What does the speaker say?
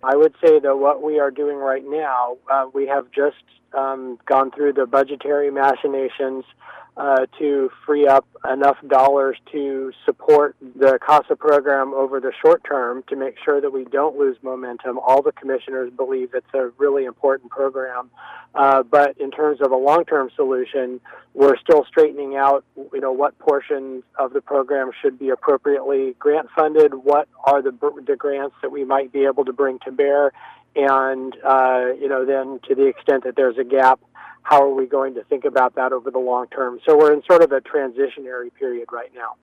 I would say that what we are doing right now, we have just gone through the budgetary machinations to free up enough dollars to support the CASA program over the short term to make sure that we don't lose momentum. All the commissioners believe it's a really important program. But in terms of a long-term solution, we're still straightening out, what portions of the program should be appropriately grant funded, what are the grants that we might be able to bring to bear, and, then to the extent that there's a gap, how are we going to think about that over the long term? So we're in sort of a transitionary period right now.